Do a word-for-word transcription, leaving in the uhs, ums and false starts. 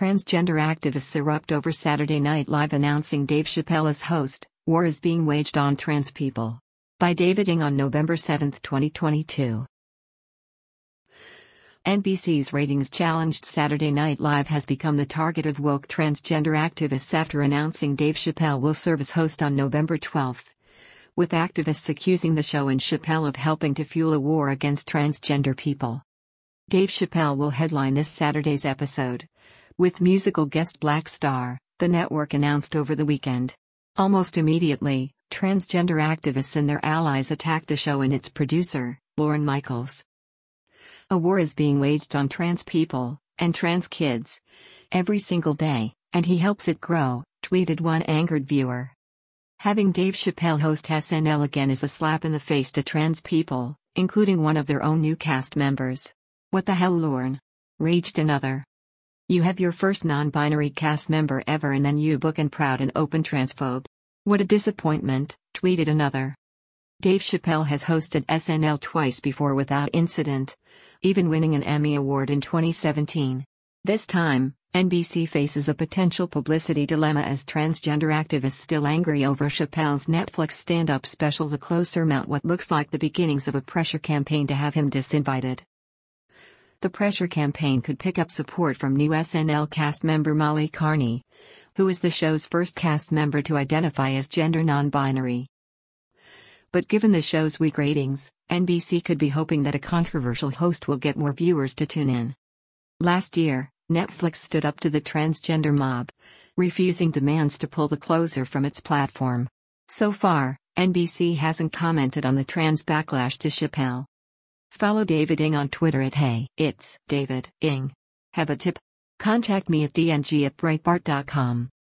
Transgender activists erupt over Saturday Night Live announcing Dave Chappelle as host. War is being waged on trans people. By David Ng on November seventh, twenty twenty-two. N B C's ratings-challenged Saturday Night Live has become the target of woke transgender activists after announcing Dave Chappelle will serve as host on November twelfth. With activists accusing the show and Chappelle of helping to fuel a war against transgender people. Dave Chappelle will headline this Saturday's episode. With musical guest Black Star, the network announced over the weekend. Almost immediately, transgender activists and their allies attacked the show and its producer, Lorne Michaels. A war is being waged on trans people, and trans kids, every single day, and he helps it grow, tweeted one angered viewer. Having Dave Chappelle host S N L again is a slap in the face to trans people, including one of their own new cast members. What the hell, Lorne? Raged another. You have your first non-binary cast member ever and then you book and proud an open transphobe. What a disappointment, tweeted another. Dave Chappelle has hosted S N L twice before without incident, even winning an Emmy Award in twenty seventeen. This time, N B C faces a potential publicity dilemma as transgender activists still angry over Chappelle's Netflix stand-up special The Closer mount what looks like the beginnings of a pressure campaign to have him disinvited. The pressure campaign could pick up support from new S N L cast member Molly Carney, who is the show's first cast member to identify as gender non-binary. But given the show's weak ratings, N B C could be hoping that a controversial host will get more viewers to tune in. Last year, Netflix stood up to the transgender mob, refusing demands to pull The Closer from its platform. So far, N B C hasn't commented on the trans backlash to Chappelle. Follow David Ng on Twitter at Hey, it's David Ng. Have a tip? Contact me at d n g at breitbart dot com.